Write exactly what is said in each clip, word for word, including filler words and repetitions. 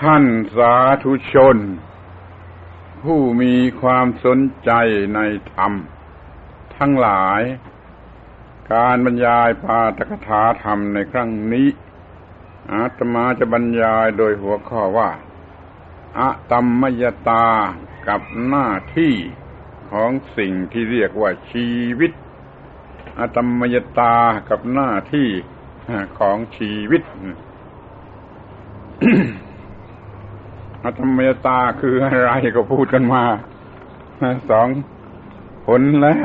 ท่านสาธุชนผู้มีความสนใจในธรรมทั้งหลายการบรรยายปาฐกถาธรรมในครั้งนี้อาตมาจะบรรยายโดยหัวข้อว่าอะตัมมยตากับหน้าที่ของสิ่งที่เรียกว่าชีวิตอะตัมมยตากับหน้าที่ของชีวิต อะตัมมยตาคืออะไรก็พูดกันมาสองผลแล้ว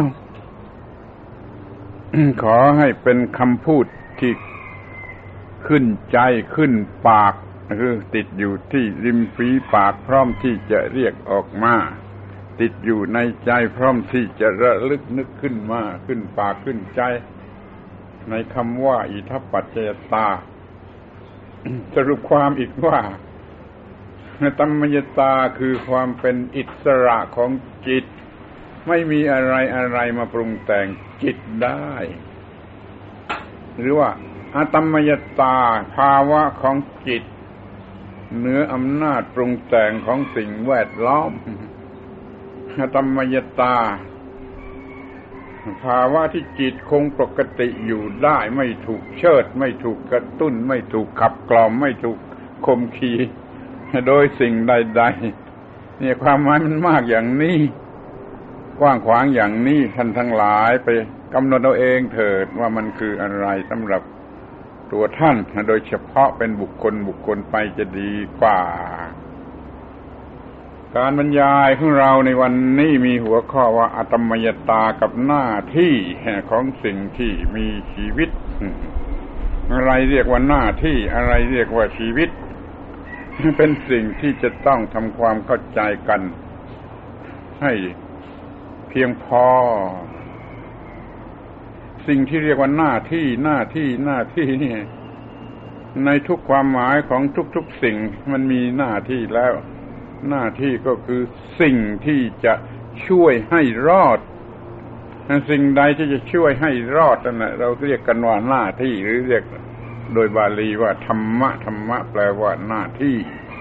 ขอให้เป็นคำพูดที่ขึ้นใจขึ้นปากคือติดอยู่ที่ริมฝีปากพร้อมที่จะเรียกออกมาติดอยู่ในใจพร้อมที่จะระลึกนึกขึ้นมาขึ้นปากขึ้นใจในคำว่าอิทัปปัจจยตา สรุปความอีกว่าตัมมยตาคือความเป็นอิสระของจิตไม่มีอะไรอะไรมาปรุงแต่งจิตได้หรือว่าอะตัมมยตาภาวะของจิตเหนืออำนาจปรุงแต่งของสิ่งแวดล้อมอะตัมมยตาภาวะที่จิตคงปกติอยู่ได้ไม่ถูกเชิดไม่ถูกกระตุ้นไม่ถูกขับกล่อมไม่ถูกข่มขีโดยสิ่งใดๆเนี่ยความหมายมันมากอย่างนี้กว้างขวางอย่างนี้ท่านทั้งหลายไปกำหนดเอาเองเถิดว่ามันคืออะไรสำหรับตัวท่านโดยเฉพาะเป็นบุคคลบุคคลไปจะดีกว่าการบรรยายของเราในวันนี้มีหัวข้อว่าอะตัมมยตากับหน้าที่ของสิ่งที่มีชีวิตอะไรเรียกว่าหน้าที่อะไรเรียกว่าชีวิตเป็นสิ่งที่จะต้องทำความเข้าใจกันให้เพียงพอสิ่งที่เรียกว่าหน้าที่หน้าที่หน้าที่นี่ในทุกความหมายของทุกๆสิ่งมันมีหน้าที่แล้วหน้าที่ก็คือสิ่งที่จะช่วยให้รอดสิ่งใดที่จะช่วยให้รอดนั่นแหละเราเรียกกันว่าหน้าที่หรือเรียกโดยบาลีว่าธรรมะธรรมะแปลว่าหน้าที่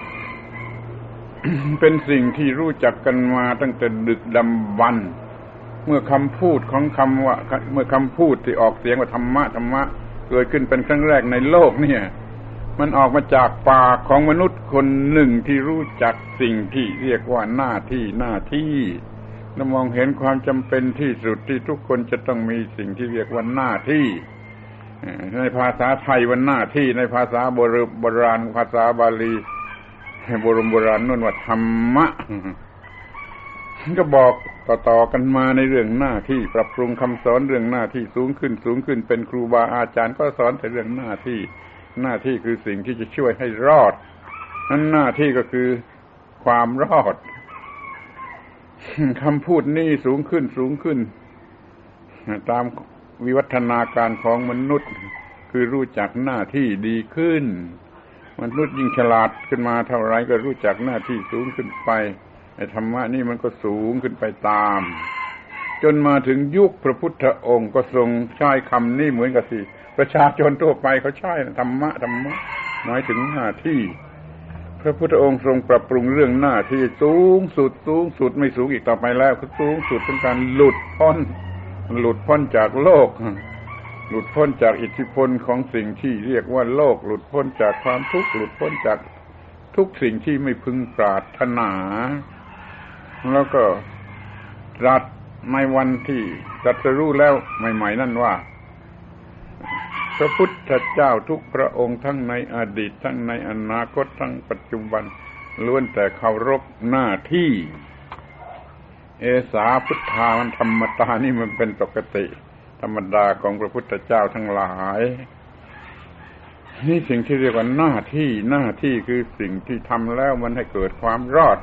เป็นสิ่งที่รู้จักกันมาตั้งแต่ดึกดำบรรพ์เมื่อคำพูดของคำว่าเมื่อคำพูดที่ออกเสียงว่าธรรมะธรรมะเกิดขึ้นเป็นครั้งแรกในโลกเนี่ยมันออกมาจากปากของมนุษย์คนหนึ่งที่รู้จักสิ่งที่เรียกว่าหน้าที่หน้าที่และมองเห็นความจำเป็นที่สุดที่ทุกคนจะต้องมีสิ่งที่เรียกว่าหน้าที่ในภาษาไทยว่าหน้าที่ในภาษาโบราณภาษาบาลีโบราณโบราณนั่นว่าธรรมะก็บอกต่อๆกันมาในเรื่องหน้าที่ปรับปรุงคำสอนเรื่องหน้าที่สูงขึ้นสูงขึ้นเป็นครูบาอาจารย์ก็สอนแต่เรื่องหน้าที่หน้าที่คือสิ่งที่จะช่วยให้รอดนั้นหน้าที่ก็คือความรอดคำพูดนี้สูงขึ้นสูงขึ้นตามวิวัฒนาการของมนุษย์คือรู้จักหน้าที่ดีขึ้นมนุษย์ยิ่งฉลาดขึ้นมาเท่าไรก็รู้จักหน้าที่สูงขึ้นไปไอ้ธรรมะนี่มันก็สูงขึ้นไปตามจนมาถึงยุคพระพุทธองค์ก็ทรงใช้คำนี้เหมือนกับสิประชาชนทั่วไปเขาใช้ธรรมะธรรมะหมายถึงหน้าที่พระพุทธองค์ทรงปรับปรุงเรื่องหน้าที่สูงสุดสูงสุดไม่สูงอีกต่อไปแล้วคือสูงสุดเป็นการหลุดพ้นหลุดพ้นจากโลกหลุดพ้นจากอิทธิพลของสิ่งที่เรียกว่าโลกหลุดพ้นจากความทุกข์หลุดพ้นจากทุกสิ่งที่ไม่พึงปรารถนาแล้วก็ตรัสในวันที่ตรัสรู้แล้วใหม่ๆนั่นว่าพระพุทธเจ้าทุกพระองค์ทั้งในอดีตทั้งในอนาคตทั้งปัจจุบันล้วนแต่เคารพหน้าที่เอสาพุทธามันธรรมตานี่มันเป็นปกติธรรมดาของพระพุทธเจ้าทั้งหลายนี่สิ่งที่เรียกว่าหน้าที่หน้าที่คือสิ่งที่ทำแล้วมันให้เกิดความรอด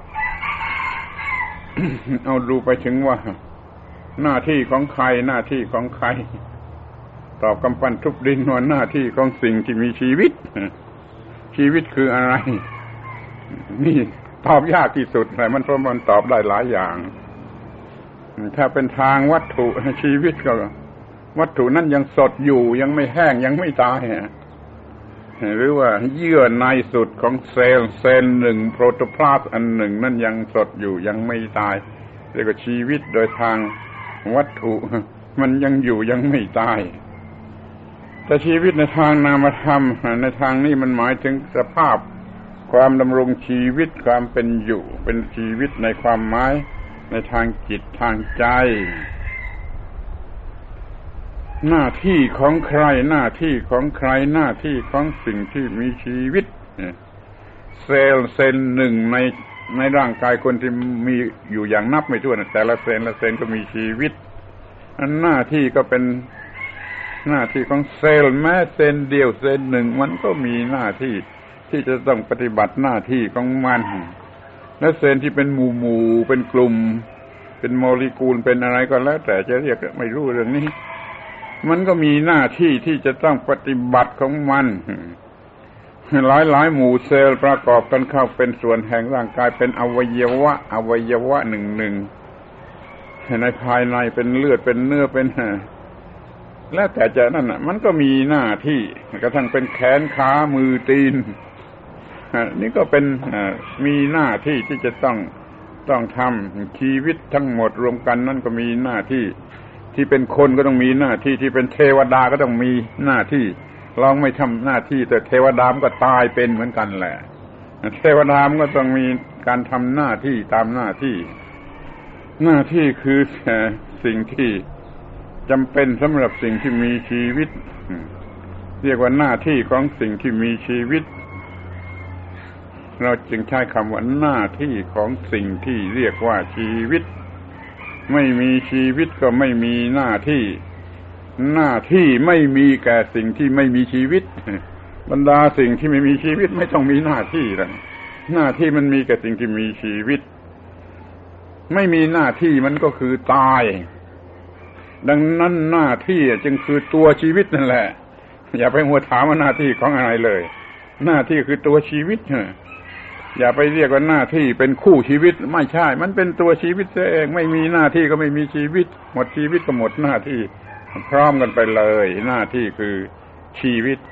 เอาดูไปถึงว่าหน้าที่ของใครหน้าที่ของใครตอบกำปั้นทุบดินว่าหน้าที่ของสิ่งที่มีชีวิตชีวิตคืออะไรนี่ตอบยากที่สุดแต่มันเพราะมันตอบได้หลายอย่างถ้าเป็นทางวัตถุชีวิตก็วัตถุนั้นยังสดอยู่ยังไม่แห้งยังไม่ตายหรือว่าเยื่อในสุดของเซลล์เซลล์หนึ่งโปรโตพลาสต์อันหนึ่งนั่นยังสดอยู่ยังไม่ตายเรียกว่าชีวิตโดยทางวัตถุมันยังอยู่ยังไม่ตายแต่ชีวิตในทางนามธรรมในทางนี้มันหมายถึงสภาพความดำรงชีวิตความเป็นอยู่เป็นชีวิตในความหมายในทางจิตทางใจหน้าที่ของใครหน้าที่ของใครหน้าที่ของสิ่งที่มีชีวิตเซลล์เซลล์หนึ่งในในร่างกายคนที่มีอยู่อย่างนับไม่ถ้วนแต่ละเซลล์ละเซลล์ก็มีชีวิตอันหน้าที่ก็เป็นหน้าที่ของเซลล์แม้เซลล์เดียวเซลล์หนึ่งมันก็มีหน้าที่ที่จะต้องปฏิบัติหน้าที่ของมันและเซลล์ที่เป็นหมู่หมู่เป็นกลุ่มเป็นโมเลกุลเป็นอะไรก็แล้วแต่จะเรียกไม่รู้เรื่องนี้มันก็มีหน้าที่ที่จะต้องปฏิบัติของมันหลายหลายหมู่เซลล์ประกอบกันเข้าเป็นส่วนแห่งร่างกายเป็นอวัยวะอวัยวะหนึ่งหนึ่งในภายในเป็นเลือดเป็นเนื้อเป็นแล้วแต่จะนั่นน่ะมันก็มีหน้าที่กระทั่งเป็นแขนขามือตีนนี่ก็เป็นมีหน้าที่ที่จะต้องต้องทำชีวิตทั้งหมดรวมกันนั่นก็มีหน้าที่ที่เป็นคนก็ต้องมีหน้าที่ที่เป็นเทวดาก็ต้องมีหน้าที่ลองไม่ทำหน้าที่แต่เทวดาก็ตายเป็นเหมือนกันแหละเทวดาก็ต้องมีการทำหน้าที่ตามหน้าที่หน้าที่คือสิ่งที่จำเป็นสำหรับสิ่งที่มีชีวิตเรียกว่าหน้าที่ของสิ่งที่มีชีวิตเราจึงใช้คำว่าหน้าที่ของสิ่งที่เรียกว่าชีวิตไม่มีชีวิตก็ไม่มีหน้าที่หน้าที่ไม่มีแก่สิ่งที่ไม่มีชีวิตบรรดาสิ่งที่ไม่มีชีวิตไม่ต้องมีหน้าที่หรอกหน้าที่มันมีแก่สิ่งที่มีชีวิตไม่มีหน้าที่มันก็คือตายดังนั้นหน้าที่จึงคือตัวชีวิตนั่นแหละอย่าไปมัวถามว่าหน้าที่ของอะไรเลยหน้าที่คือตัวชีวิตอย่าไปเรียกว่าหน้าที่เป็นคู่ชีวิตไม่ใช่มันเป็นตัวชีวิตเองไม่มีหน้าที่ก็ไม่มีชีวิตหมดชีวิตก็หมดหน้าที่พร้อมกันไปเลยหน้าที่คือชีวิต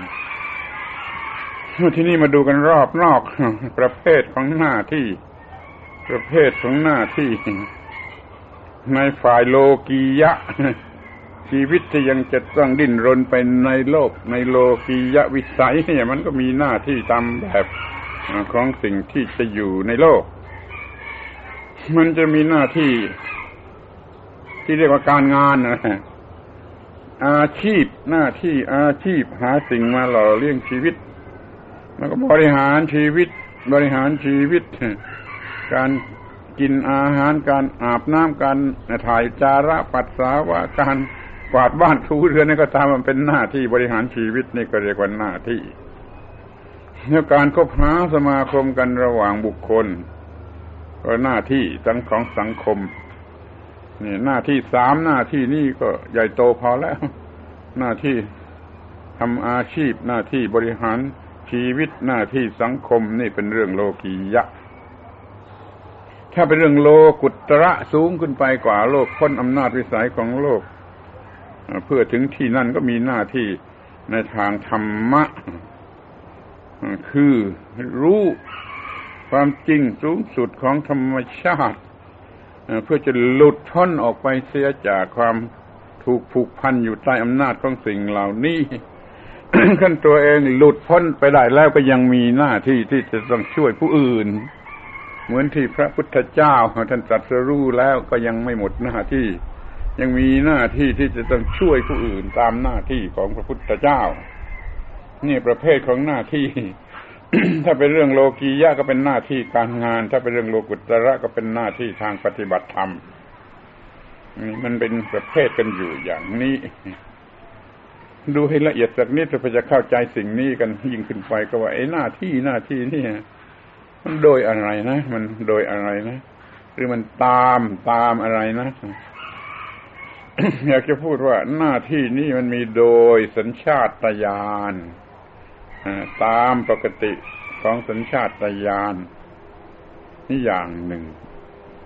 ที่นี่มาดูกันรอบนอกประเภทของหน้าที่ประเภทของหน้าที่ในฝ่ายโลกียะชีวิตที่ยังจะต้องดิ้นรนไปในโลกในโลกียะวิสัยเนี่ยมันก็มีหน้าที่ตามแบบของสิ่งที่จะอยู่ในโลกมันจะมีหน้าที่ที่เรียกว่าการงานนะอาชีพหน้าที่อาชีพหาสิ่งมาหล่อเลี้ยงชีวิตแล้วก็บริหารชีวิตบริหารชีวิตการกินอาหารการอาบน้ำการถ่ายจาระปัสสาวะการกวาดบ้านถูเรือนนี่ก็ตามมันเป็นหน้าที่บริหารชีวิตนี่ก็เรียกว่าหน้าที่แล้วการคบหาสมาคมกันระหว่างบุคคลก็หน้าที่ทั้งของสังคมนี่หน้าที่สามหน้าที่นี่ก็ใหญ่โตพอแล้วหน้าที่ทำอาชีพหน้าที่บริหารชีวิตหน้าที่สังคมนี่เป็นเรื่องโลกียะถ้าเป็นเรื่องโลกุตระสูงขึ้นไปกว่าโลกพ้นอำนาจวิสัยของโลกเพื่อถึงที่นั่นก็มีหน้าที่ในทางธรรมะคือรู้ความจริงสูงสุดของธรรมชาติเพื่อจะหลุดพ้นออกไปเสียจากความถูกผูกพันอยู่ใต้อำนาจของสิ่งเหล่านี้ ขั้นตัวเองหลุดพ้นไปได้แล้วก็ยังมีหน้าที่ที่จะต้องช่วยผู้อื่นเหมือนที่พระพุทธเจ้าท่านตรัสรู้แล้วก็ยังไม่หมดหน้าที่ยังมีหน้าที่ที่จะต้องช่วยผู้อื่นตามหน้าที่ของพระพุทธเจ้านี่ประเภทของหน้าที่ ถ้าเป็นเรื่องโลกียะก็เป็นหน้าที่การงานถ้าเป็นเรื่องโลกุตระก็เป็นหน้าที่ทางปฏิบัติธรรมนี่มันเป็นประเภทกันอยู่อย่างนี้ดูให้ละเอียดสักนิดเพื่อจะเข้าใจสิ่งนี้กันยิ่งขึ้นไปก็ว่าไอ้หน้าที่หน้าที่นี่มันโดยอะไรนะมันโดยอะไรนะหรือมันตามตามอะไรนะ อยากจะพูดว่าหน้าที่นี้มันมีโดยสัญชาตญาณตามปกติของสัญชาตญาณนี่อย่างหนึ่ง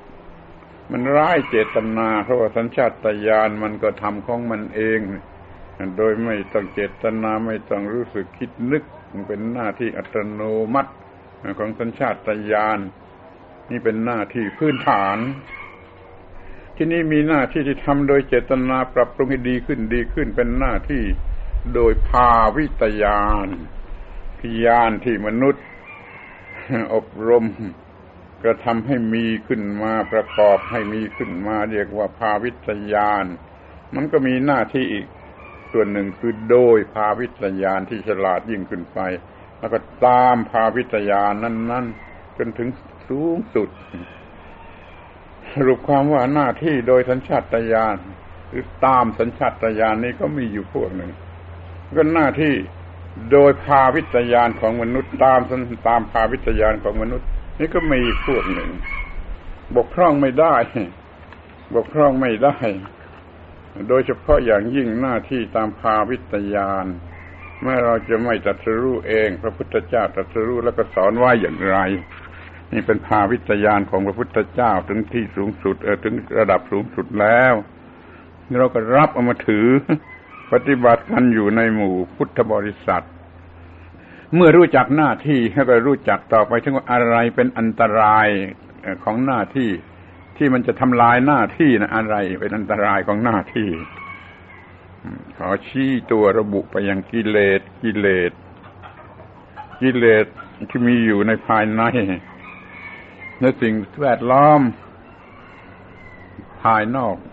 มันร้ายเจตนาเพราะว่าสัญชาตญาณมันก็ทำของมันเองโดยไม่ต้องเจตนาไม่ต้องรู้สึกคิดนึกมันเป็นหน้าที่อัตโนมัติของสัญชาตญาณนี่เป็นหน้าที่พื้นฐานที่นี่มีหน้าที่ที่ทำโดยเจตนาปรับปรุงให้ดีขึ้นดีขึ้นเป็นหน้าที่โดยภาวิตญาณญาณที่มนุษย์อบรมกระทำให้มีขึ้นมาประกอบให้มีขึ้นมาเรียกว่าภาวิตญาณมันก็มีหน้าที่อีกส่วนหนึ่งคือโดยภาวิตญาณที่ฉลาดยิ่งขึ้นไปแล้วก็ตามภาวิตญาณนั้นๆจนถึงสูงสุดสรุปความว่าหน้าที่โดยสัญชาตญาณหรือตามสัญชาตญาณนี้ก็มีอยู่พวกหนึ่งก็หน้าที่โดยภาวิตญาณของมนุษย์ตามตามภาวิตญาณของมนุษย์นี่ก็มีพวกหนึ่งบกพร่องไม่ได้บกพร่องไม่ได้โดยเฉพาะอย่างยิ่งหน้าที่ตามภาวิตญาณแม้เราจะไม่ตรัสรู้เองพระพุทธเจ้าตรัสรู้แล้วก็สอนว่าอย่างไรนี่เป็นภาวิตญาณของพระพุทธเจ้าถึงที่สูงสุดเออถึงระดับสูงสุดแล้วเราก็รับเอามาถือปฏิบัติกันอยู่ในหมู่พุทธบริษัทเมื่อรู้จักหน้าที่แล้วก็รู้จักต่อไปถึงว่าอะไรเป็นอันตรายของหน้าที่ที่มันจะทำลายหน้าที่นะอะไรเป็นอันตรายของหน้าที่ขอชี้ตัวระบุไปยังกิเลสกิเลสกิเลสที่มีอยู่ในภายในในสิ่งแวดล้อมภายนอก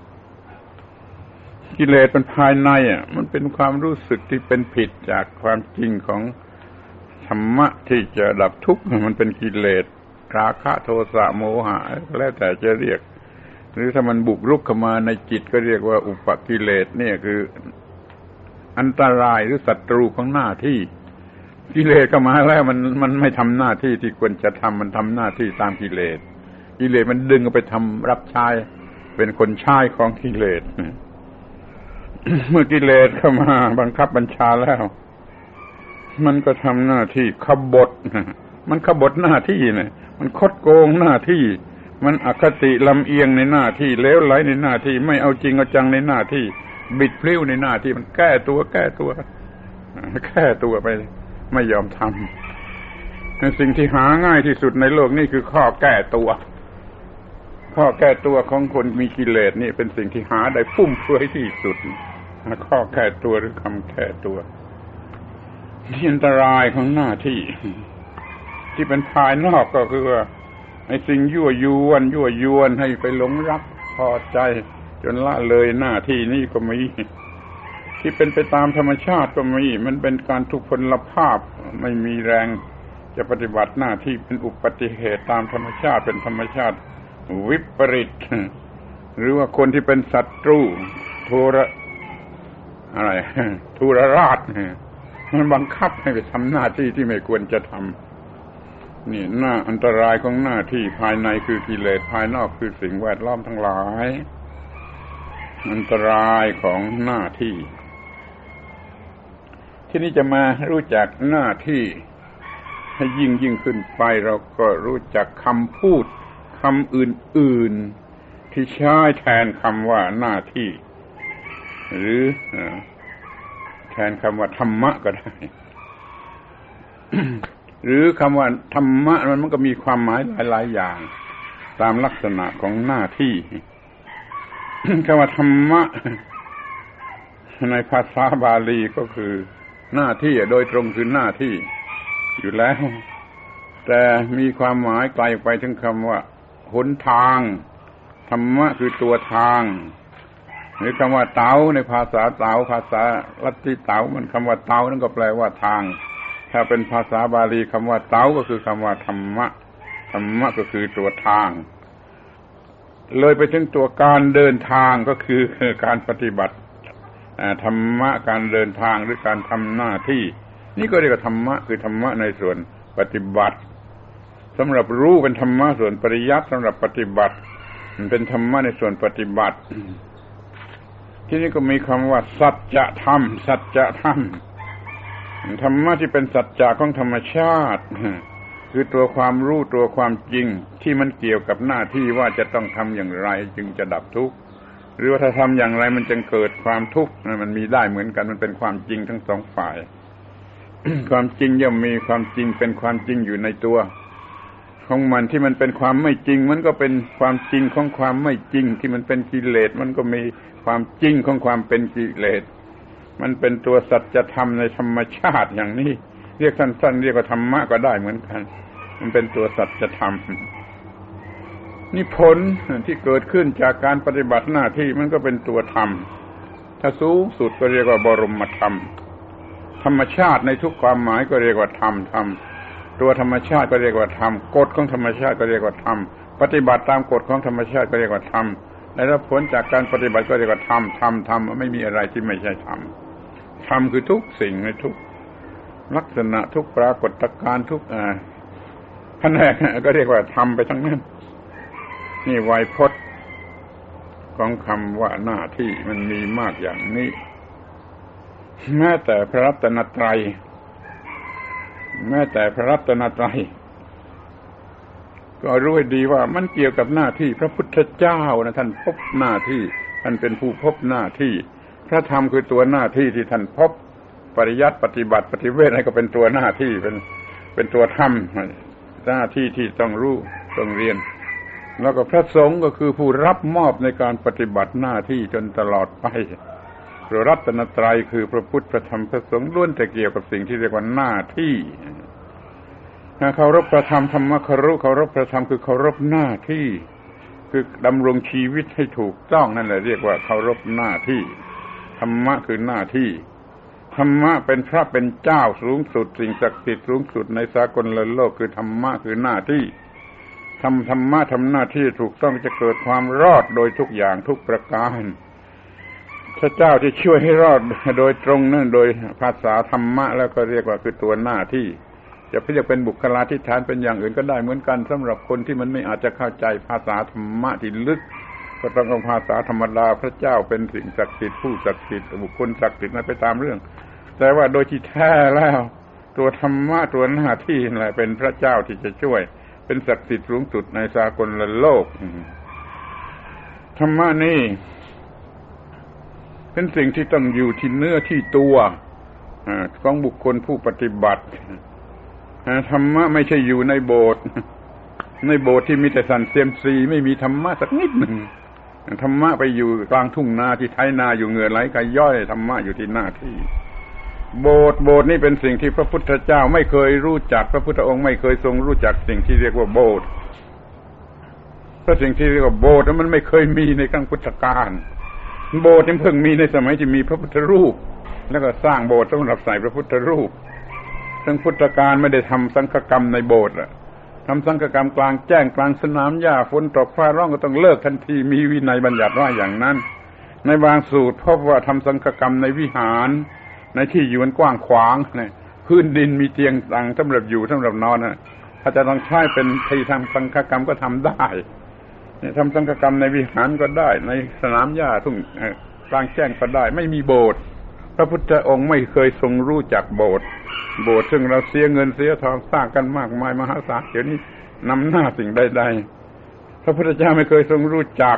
กิเลสเป็นภายในอ่ะมันเป็นความรู้สึกที่เป็นผิดจากความจริงของธรรมะที่จะดับทุกข์มันเป็นกิเลสราคะโทสะโมหะแล้วแต่จะเรียกหรือถ้ามันบุกรุกเข้ามาในจิตก็เรียกว่าอุปกิเลสเนี่ยคืออันตรายหรือศัตรูของหน้าที่กิเลสเข้ามาแล้วมันมันไม่ทำหน้าที่ที่ควรจะทำมันทำหน้าที่ตามกิเลสกิเลสมันดึงเอาไปทำรับใช้เป็นคนใช้ของกิเลส เมื่อกิเลสเข้ามาบังคับบัญชาแล้วมันก็ทำหน้าที่ขบฏมันขบฏหน้าที่นะมันคดโกงหน้าที่มันอคติลำเอียงในหน้าที่เลวไหลในหน้าที่ไม่เอาจริงเอาจังในหน้าที่บิดพลิ้วในหน้าที่มันแก้ตัวแก้ตัวแก้ตัวไปไม่ยอมทำสิ่งที่หาง่ายที่สุดในโลกนี่คือข้อแก้ตัวข้อแก้ตัวของคนมีกิเลสนี่เป็นสิ่งที่หาได้ฟุ่มเฟือยที่สุดข้อแก้ตัวหรือคำแก้ตัวที่อันตรายของหน้าที่ที่เป็นภายนอกก็คือว่าไอ้สิ่งยั่วยวนยั่วยวนให้ไปหลงรักพอใจจนละเลยหน้าที่นี่ก็มีที่เป็นไปตามธรรมชาติก็มีมันเป็นการทุพพลภาพไม่มีแรงจะปฏิบัติหน้าที่เป็นอุบัติเหตุตามธรรมชาติเป็นธรรมชาติวิปริตหรือว่าคนที่เป็นศัตรูโทระอะไรทุรราชมันบังคับให้ไปทำหน้าที่ที่ไม่ควรจะทำนี่หน้าอันตรายของหน้าที่ภายในคือกิเลสภายนอกคือสิ่งแวดล้อมทั้งหลายอันตรายของหน้าที่ที่นี้จะมารู้จักหน้าที่ให้ยิ่งยิ่งขึ้นไปเราก็รู้จักคำพูดคำอื่นๆที่ใช้แทนคำว่าหน้าที่หรือแทนคำว่าธรรมะก็ได้ หรือคำว่าธรรมะมันก็มีความหมายหลายๆอย่างตามลักษณะของหน้าที่ คำว่าธรรมะในภาษาบาลีก็คือหน้าที่โดยตรงคือหน้าที่อยู่แล้วแต่มีความหมายไกลไปถึงคำว่าหนทางธรรมะคือตัวทางหรือคำว่าเต๋าในภาษาเต๋าภาษาลัทธิเต๋ามันคำว่าเต๋านั่นก็แปลว่าทางถ้าเป็นภาษาบาลีคำว่าเต๋าก็คือคำว่าธรรมะธรรมะก็คือตัวทางเลยไปถึงตัวการเดินทางก็คือการปฏิบัติธรรมะการเดินทางหรือการทำหน้าที่นี่ก็เรียกว่าธรรมะคือธรรมะในส่วนปฏิบัติสำหรับรู้เป็นธรรมะส่วนปริยัติสำหรับปฏิบัติมันเป็นธรรมะในส่วนปฏิบัติที่นี่ก็มีคำว่าสัจธรรมสัจธรรมธรรมะที่เป็นสัจจะของธรรมชาติคือตัวความรู้ตัวความจริงที่มันเกี่ยวกับหน้าที่ว่าจะต้องทำอย่างไรจึงจะดับทุกข์หรือว่าถ้าทำอย่างไรมันจึงเกิดความทุกข์มันมีได้เหมือนกันมันเป็นความจริงทั้งสองฝ่าย ความจริงย่อมมีความจริงเป็นความจริงอยู่ในตัวของมันที่มันเป็นความไม่จริงมันก็เป็นความจริงของความไม่จริงที่มันเป็นกิเลสมันก็มีความจริงของความเป็นกิเลสมันเป็นตัวสัจธรรมในธรรมชาติอย่างนี้เรียกสั้นๆเรียกว่าธรรมะก็ได้เหมือนกันมันเป็นตัวสัจธรรมนี่ผลที่เกิดขึ้นจากการปฏิบัติหน้าที่มันก็เป็นตัวธรรมถ้าสูงสุดก็เรียกว่าบรมธรรมธรรมชาติในทุกความหมายก็เรียกว่าธรรมธรรมตัวธรรมชาติก็เรียกว่าธรรมกฎของธรรมชาติก็เรียกว่าธรรมปฏิบัติตามกฎของธรรมชาติก็เรียกว่าธรรมได้รับผลจากการปฏิบัติก็เรียกว่าธรรมธรรมธรรมไม่มีอะไรที่ไม่ใช่ธรรมธรรมคือทุกสิ่งในทุกลักษณะทุกปรากฏการณ์ทุกอ่าแผนกก็เรียกว่าธรรมไปทั้งนั้นนี่ไวยพจน์ของคำว่าหน้าที่มันมีมากอย่างนี้แม้แต่พระรัตนตรัยแม้แต่พระรัตนตรัยก็รู้ให้ดีว่ามันเกี่ยวกับหน้าที่พระพุทธเจ้านะท่านพบหน้าที่ท่านเป็นผู้พบหน้าที่พระธรรมคือตัวหน้าที่ที่ท่านพบปริยัติปฏิบัติปฏิเวทอะไรก็เป็นตัวหน้าที่เป็นเป็นตัวธรรมหน้าที่ที่ต้องรู้ต้องเรียนแล้วก็พระสงฆ์ก็คือผู้รับมอบในการปฏิบัติหน้าที่จนตลอดไปพระรัตนตรัยคือพระพุทธพระธรรมพระสงฆ์ล้วนแต่เกี่ยวกับสิ่งที่เรียกว่าหน้าที่เคารพพระธรรมธรรมะเคารพเคารพพระธรรมคือเคารพหน้าที่คือดำรงชีวิตให้ถูกต้องนั่นแหละเรียกว่าเคารพหน้าที่ธรรมะคือหน้าที่ธรรมะเป็นพระเป็นเจ้าสูงสุดสิ่งศักดิ์สิทธิ์สูงสุดในสากลโลกคือธรรมะคือหน้าที่ทำธรรมะทำหน้าที่ถูกต้องจะเกิดความรอดโดยทุกอย่างทุกประการพระเจ้าที่ช่วยให้รอดโดยตรงนั่นโดยภาษาธรรมะแล้วก็เรียกว่าคือตัวหน้าที่จะเรียกเป็นบุคลาธิฐานเป็นอย่างอื่นก็ได้เหมือนกันสำหรับคนที่มันไม่อาจจะเข้าใจภาษาธรรมะที่ลึกก็ต้องเอาภาษาธรรมดาพระเจ้าเป็นสิ่งศักดิ์สิทธิ์ผู้ศักดิ์สิทธิ์บุคคลศักดิ์สิทธิ์นั่นไปตามเรื่องแต่ว่าโดยที่แท้แล้วตัวธรรมะตัวหน้าที่นั่นแหละเป็นพระเจ้าที่จะช่วยเป็นศักดิ์สิทธิ์สูงสุดในสากลโลกธรรมะนี่เป็นสิ่งที่ต้องอยู่ที่เนื้อที่ตัวของบุคคลผู้ปฏิบัติธรรมะไม่ใช่อยู่ในโบสถ์ในโบสถ์ที่มีแต่สันเซียมซีไม่มีธรรมะสักนิดหนึ่งธรรมะไปอยู่กลางทุ่งนาที่ไถนาอยู่เหงื่อไหลกายย่อยธรรมะอยู่ที่หน้าที่โบสถ์โบสถ์นี่เป็นสิ่งที่พระพุทธเจ้าไม่เคยรู้จักพระพุทธองค์ไม่เคยทรงรู้จักสิ่งที่เรียกว่าโบสถ์เพราะสิ่งที่เรียกว่าโบสถ์มันไม่เคยมีในครั้งพุทธกาลโบสถ์นี่เพิ่งมีในสมัยที่มีพระพุทธรูปแล้วก็สร้างโบสถ์สำหรับใส่พระพุทธรูปทั้งพุทธกาลไม่ได้ทำสังฆกรรมในโบสถ์อะทำสังฆกรรมกลางแจ้งกลางสนามหญ้าฝนตกฟ้าร้องก็ต้องเลิกทันทีมีวินัยบัญญัติว่าอย่างนั้นในบางสูตรพบว่าทำสังฆกรรมในวิหารในที่อยู่มันกว้างขวางเนี่ยพื้นดินมีเตียงต่างสำหรับอยู่สำหรับนอนนะถ้าจะต้องใช้เป็นที่ทำสังฆกรรมก็ทำได้เนี่ยทำสังฆกรรมในวิหารก็ได้ในสนามหญ้าทุ่งกลางแจ้งก็ได้ไม่มีโบสถ์พระพุทธองค์ไม่เคยทรงรู้จักโบสถ์โบสถ์ซึ่งเราเสียเงินเสียทองสร้างกันมากมายมหาศาลเดี๋ยวนี้นำหน้าสิ่งใดๆพระพุทธเจ้าไม่เคยทรงรู้จัก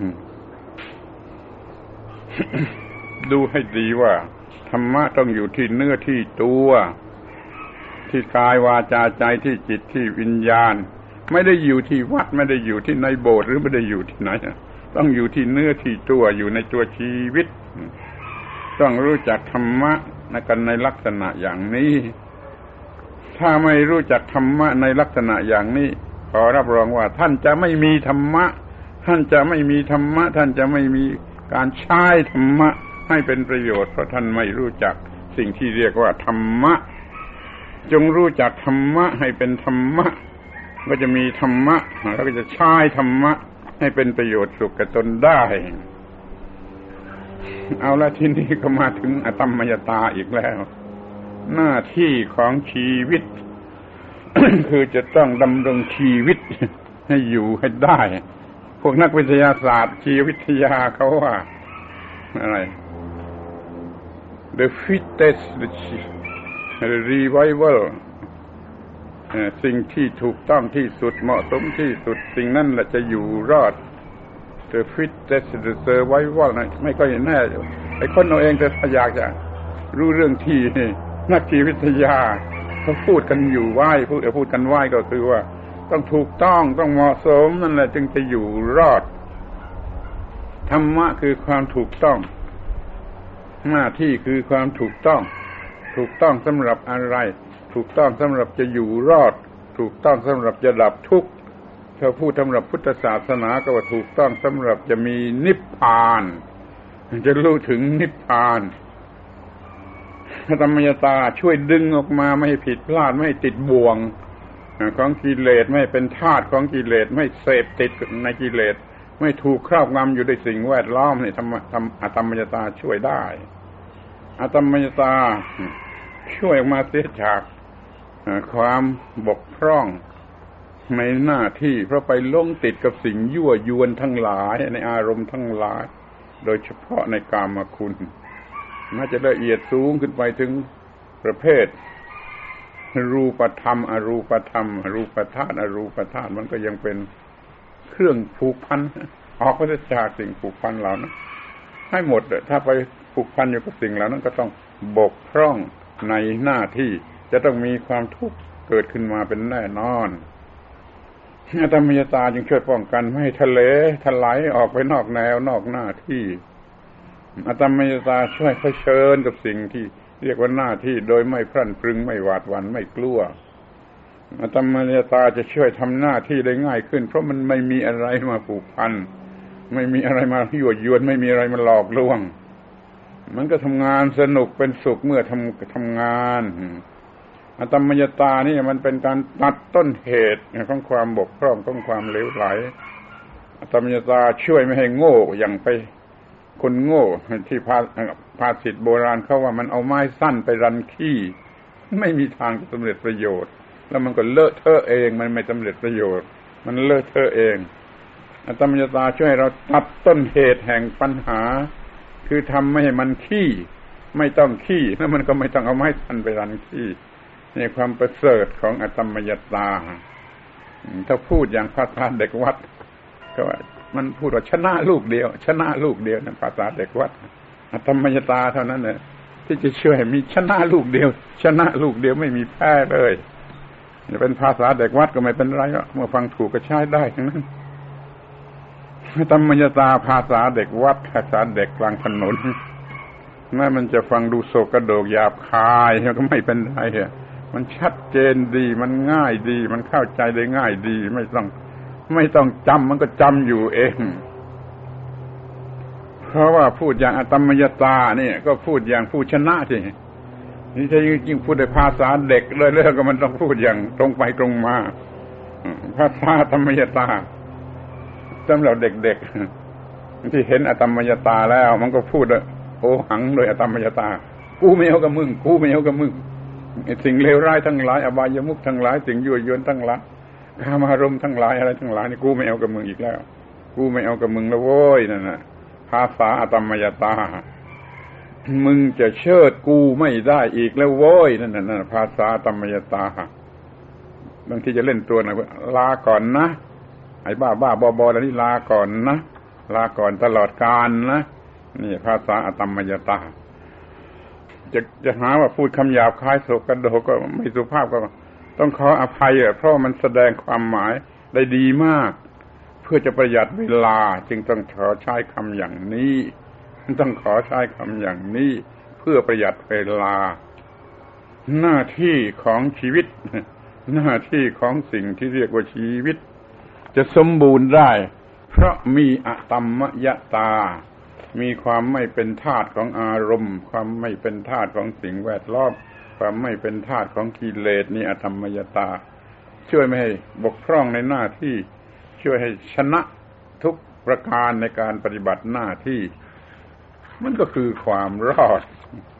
ดูให้ดีว่าธรรมะต้องอยู่ที่เนื้อที่ตัวที่กายวาจาใจที่จิตที่วิญญาณไม่ได้อยู่ที่วัดไม่ได้อยู่ที่ในโบสถ์หรือไม่ได้อยู่ที่ไหนต้องอยู่ที่เนื้อที่ตัวอยู่ในตัวชีวิตต้องรู้จักธรรมะในกันในลักษณะอย่างนี้ถ้าไม่รู้จักธรรมะในลักษณะอย่างนี้ขอรับรองว่าท่านจะไม่มีธรรมะท่านจะไม่มีธรรมะท่านจะไม่มีการใช้ธรรมะให้เป็นประโยชน์เพราะท่านไม่รู้จักสิ่งที่เรียกว่าธรรมะจงรู้จักธรรมะให้เป็นธรรมะก็จะมีธรรมะแล้วก็จะใช้ธรรมะให้เป็นประโยชน์สุขแก่ตนได้เอาละทีนี้ก็มาถึงอตัมมยตาอีกแล้วหน้าที่ของชีวิต คือจะต้องดำรงชีวิตให้อยู่ให้ได้พวกนักวิทยาศาสตร์ชีววิทยาเขาว่าอะไร the fittest revival สิ่งที่ถูกต้องที่สุดเหมาะสมที่สุดสิ่งนั้นแหละจะอยู่รอด the fittest the survival นะไม่ค่อยแน่ไอ้คนเอาเองแต่อยากจะรู้เรื่องที่นักชีววิทยาเขาพูดกันอยู่ไหวพูดพูดกันไหวก็คือว่าต้องถูกต้องต้องเหมาะสมนั่นแหละจึงจะอยู่รอดธรรมะคือความถูกต้องหน้าที่คือความถูกต้องถูกต้องสำหรับอะไรถูกต้องสำหรับจะอยู่รอดถูกต้องสำหรับจะดับทุกข์ถ้าพูดสำหรับพุทธศาสนาก็ว่าถูกต้องสำหรับจะมีนิพพานจะรู้ถึงนิพพานธรรมยตาช่วยดึงออกมาไม่ให้ผิดพลาดไม่ให้ติดบ่วงของกิเลสไม่เป็นทาสของกิเลสไม่เสพติดในกิเลสไม่ถูกครอบงำอยู่ด้วยสิ่งแวดล้อมนี่ธรรมธรรมอธรรมยตาช่วยได้อธรรมยตาช่วยออกมาเสียจากความบกพร่องในหน้าที่เพราะไปหลงติดกับสิ่งยั่วยวนทั้งหลายในอารมณ์ทั้งหลายโดยเฉพาะในกามคุณน่าจะละเอียดสูงขึ้นไปถึงประเภทรูปธรรมอรูปธรรมรูปธาตุอรูปธาตุมันก็ยังเป็นเครื่องผูกพันออกไปจากสิ่งผูกพันเหล่านั้นให้หมดถ้าไปผูกพันอยู่กับสิ่งเหล่านั้นก็ต้องบกพร่องในหน้าที่จะต้องมีความทุกข์เกิดขึ้นมาเป็นแน่นอนธรรมยตาจึงช่วยป้องกันไม่ให้ทะเลถลายออกไปนอกแนวนอกหน้าที่อธรรมยตาช่วยเผชิญกับสิ่งที่เรียกว่าหน้าที่โดยไม่พรั่นพรึงไม่หวาดหวั่นไม่กลัวอธรรมยตาจะช่วยทำหน้าที่ได้ง่ายขึ้นเพราะมันไม่มีอะไรมาผูกพันไม่มีอะไรมายั่วยวนไม่มีอะไรมาหลอกลวงมันก็ทำงานสนุกเป็นสุขเมื่อทำทำงานอธรรมยตานี่มันเป็นการตัดต้นเหตุของความบกพร่องของความเลวไหลอธรรมยตาช่วยไม่ให้โง่อย่างไปคนโง่ที่ภาภาษิตโบราณเขาว่ามันเอาไม้สั้นไปรันขี้ไม่มีทางจะสำเร็จประโยชน์แล้วมันก็เลอะเทอะเองมันไม่สำเร็จประโยชน์มันเลอะเทอะเองอธรรมยตาช่วยเราตัดต้นเหตุแห่งปัญหาคือทำไม่ให้มันขี้ไม่ต้องขี้แล้วมันก็ไม่ต้องเอาไม้สั้นไปรันขี้ในความประเสริฐของอธรรมยตาถ้าพูดอย่างภาษาเด็กวัดก็ว่ามันพูดว่าชนะลูกเดียวชนะลูกเดียวนั่นภาษาเด็กวัดอธรรมยตาเท่านั้นเนี่ยที่จะช่วยมีชนะลูกเดียวชนะลูกเดียวไม่มีแพ้เลยจะเป็นภาษาเด็กวัดก็ไม่เป็นไรก็เมื่อฟังถูกก็ใช้ได้ทั้งนั้นธรรมยตาภาษาเด็กวัดภาษาเด็กกลางถนนแม้มันจะฟังดูโศกกระโดกหยาบคายก็ไม่เป็นไรมันชัดเจนดีมันง่ายดีมันเข้าใจได้ง่ายดีไม่ต้องไม่ต้องจำมันก็จำอยู่เองเพราะว่าพูดอย่างอธรรมยตาเนี่ยก็พูดอย่างผู้ชนะสินี่ถ้ายิ่งพูดในภาษาเด็กเลยแล้วก็มันต้องพูดอย่างตรงไปตรงมาภาษาธรรมยตาสำหรับเด็กๆที่เห็นอธรรมยตาแล้วมันก็พูดโอหังโดยอธรรมยตากูไม่เอากับมึงกูไม่เอากับมึงสิ่งเลวร้ายทั้งหลายอบายมุขทั้งหลายสิ่งยั่วยวนทั้งหลายกามารมณ์ทั้งหลายอะไรทั้งหลายนี่กูไม่เอากับมึงอีกแล้วกูไม่เอากับมึงแล้วโว้ยนั่นน่ะภาษาอธรรมยตามึงจะเชิดกูไม่ได้อีกแล้วโว้ยนั่นน่ะภาษาธรรมยตาบางทีจะเล่นตัวหน่อยลาก่อนนะไอ้บ้าบ้าบอบอแล้วนี่ลาก่อนนะลาก่อนตลอดกาลนะนี่ภาษาอธรรมยตาจะจะหาว่าพูดคำหยาบคายโศกกระโดกก็ไม่สุภาพก็ต้องขออภัยอ่ะเพราะมันแสดงความหมายได้ดีมากเพื่อจะประหยัดเวลาจึงต้องขอใช้คำอย่างนี้ต้องขอใช้คำอย่างนี้เพื่อประหยัดเวลาหน้าที่ของชีวิตหน้าที่ของสิ่งที่เรียกว่าชีวิตจะสมบูรณ์ได้เพราะมีอธรรมยตามีความไม่เป็นทาสของอารมณ์ความไม่เป็นทาสของสิ่งแวดล้อมความไม่เป็นทาสของกิเลสนี่อธรรมยตาช่วยไม่ให้บกพร่องในหน้าที่ช่วยให้ชนะทุกประการในการปฏิบัติหน้าที่มันก็คือความรอด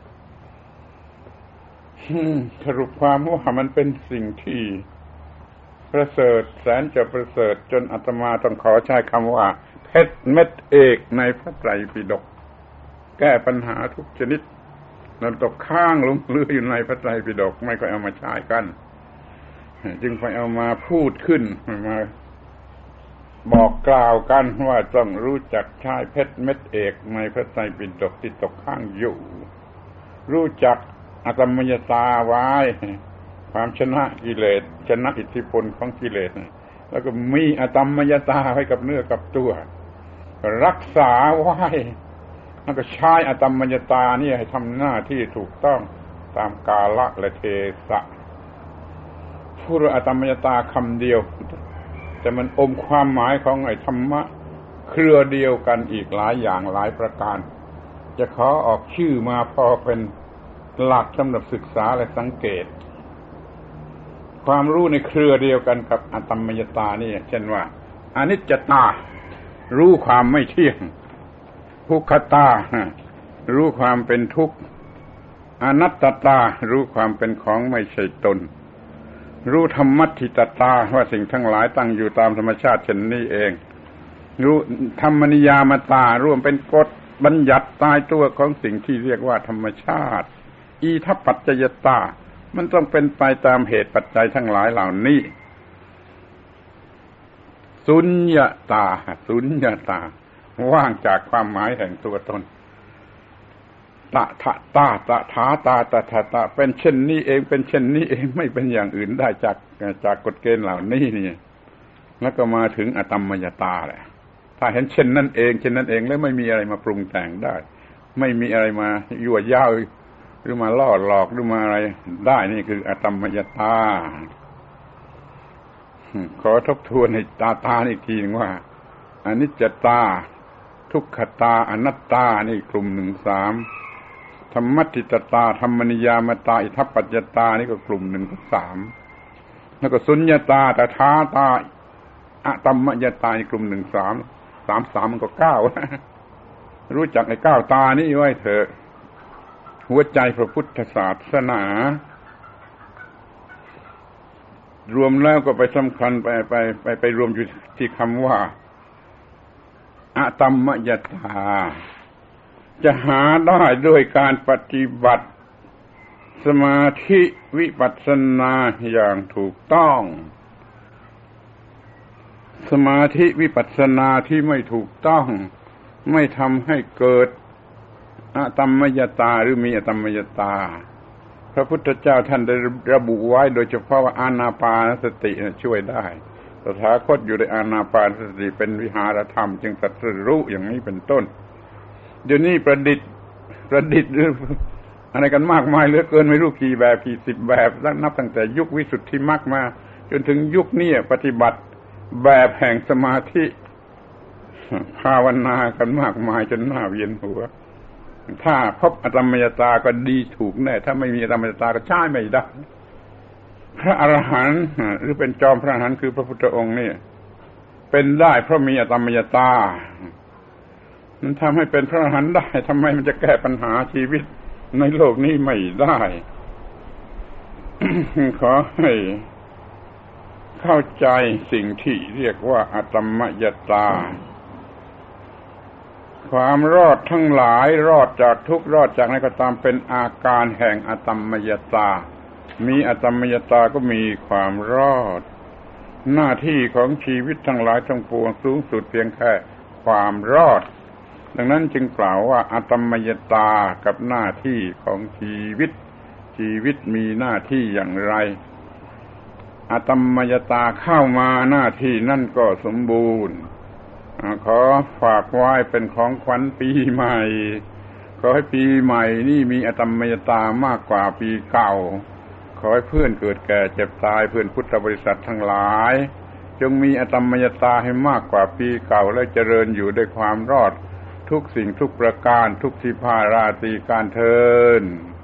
สรุปความว่ามันเป็นสิ่งที่ประเสริฐแสนจะประเสริฐจนอาตมาต้องขอใช้คำว่าเพชรเม็ดเอกในพระไตรปิฎกแก้ปัญหาทุกชนิดเราตกข้างลงเรืออยู่ในพระไตรปิฎกไม่ค่อยเอามาใช้กันจึงไปเอามาพูดขึ้นมาบอกกล่าวกันว่าต้องรู้จักใช้เพชรเม็ดเอกในพระไตรปิฎกที่ตกข้างอยู่รู้จักอตมยตาไว้ความชนะกิเลสชนะอิทธิพลของกิเลสแล้วก็มีอตมยตาไว้กับเนื้อกับตัวรักษาไว้แล้วก็ใช้อตมยตานี่ให้ทำหน้าที่ถูกต้องตามกาลและเทศะพูดอตมยตาคำเดียวแต่มันอมความหมายของไอ้ธรรมะเครือเดียวกันอีกหลายอย่างหลายประการจะขอออกชื่อมาพอเป็นหลักสำหรับศึกษาและสังเกตความรู้ในเครือเดียวกันกับอตมยตานี่เช่นว่าอนิจจตารู้ความไม่เที่ยงทุกขตารู้ความเป็นทุกข์อนัตตตารู้ความเป็นของไม่ใช่ตนรู้ธรรมัตถิตตาว่าสิ่งทั้งหลายตั้งอยู่ตามธรรมชาติเช่นนี้เองรู้ธรรมนิยามตาร่วมเป็นกฎบัญญัติตายตัวของสิ่งที่เรียกว่าธรรมชาติอีทัปปัจจยตามันต้องเป็นไปตามเหตุปัจจัยทั้งหลายเหล่านี้สุญญตาสุญญตาว่างจากความหมายแห่งตัวตนตะทะตาตะถาตาตะทะตะเป็นเช่นนี้เองเป็นเช่นนี้เองไม่เป็นอย่างอื่นได้จากจากกฎเกณฑ์เหล่านี้นี่แล้วก็มาถึงอตมยตาแหละถ้าเห็นเช่นนั้นเองเช่นนั้นเองแล้วไม่มีอะไรมาปรุงแต่งได้ไม่มีอะไรมายั่วย้าวหรือมาล่อหลอกหรือมาอะไรได้นี่คืออตมยตาขอทบทวนให้ตาตาอีกทีนึงว่าอนิจจตาทุกขตาอนัตตานี่กลุ่มหนึ่งสามธรรมัตถิตตาธรรมนิยามตาอิทัปปัจจตานี่ก็กลุ่มหนึ่งก็สามแล้วก็สุญญตาตถาตาอะตัมมยตาอีกกลุ่มหนึ่งสามสามสามมันก็เก้ารู้จักไอ้เก้าตานี่ไว้เถอะหัวใจพระพุทธศาสนารวมแล้วก็ไปสำคัญไปไปไปไปรวมอยู่ที่คำว่าอะตัมมยตาจะหาได้ด้วยการปฏิบัติสมาธิวิปัสสนาอย่างถูกต้องสมาธิวิปัสสนาที่ไม่ถูกต้องไม่ทำให้เกิดอะตัมมยตาหรือมีอะตัมมยตาพระพุทธเจ้าท่านได้ระบุไว้โดยเฉพาะว่าอานาปานสติช่วยได้ตถาคตอยู่ในอานาปานสติเป็นวิหารธรรมจึงตรัสรู้อย่างนี้เป็นต้นเดี๋ยวนี้ประดิษฐ์ประดิษฐ์หรืออะไรกันมากมายเหลือเกินไม่รู้กี่แบบกี่สิบแบบนับตั้งแต่ยุควิสุทธิมรรคมาจนถึงยุคนี้ปฏิบัติแบบแห่งสมาธิภาวนากันมากมายจนหน้าเวียนหัวถ้าพบอตมยตาก็ดีถูกแน่ถ้าไม่มีอตมยตาก็ใช้ไม่ได้พระอรหันต์หรือเป็นจอมพระอรหันต์คือพระพุทธองค์นี่เป็นได้เพราะมีอตมยตามันทำให้เป็นพระอรหันต์ได้ทำไมมันจะแก้ปัญหาชีวิตในโลกนี้ไม่ได้ ขอให้เข้าใจสิ่งที่เรียกว่าอตมยตาความรอดทั้งหลายรอดจากทุกข์รอดจากอะไรก็ตามเป็นอาการแห่งอตมยตามีอตมยตาก็มีความรอดหน้าที่ของชีวิตทั้งหลายทั้งปวงสูงสุดเพียงแค่ความรอดดังนั้นจึงกล่าวว่าอตมยตากับหน้าที่ของชีวิตชีวิตมีหน้าที่อย่างไรอตมยตาเข้ามาหน้าที่นั่นก็สมบูรณ์ขอฝากไว้เป็นของขวัญปีใหม่ขอให้ปีใหม่นี่มีอตมยตามากกว่าปีเก่าขอให้เพื่อนเกิดแก่เจ็บตายเพื่อนพุทธบริษัททั้งหลายจงมีอตมยตาให้มากกว่าปีเก่าและเจริญอยู่ด้วยความรอดทุกสิ่งทุกประการทุกที่พาราตรีการเทิน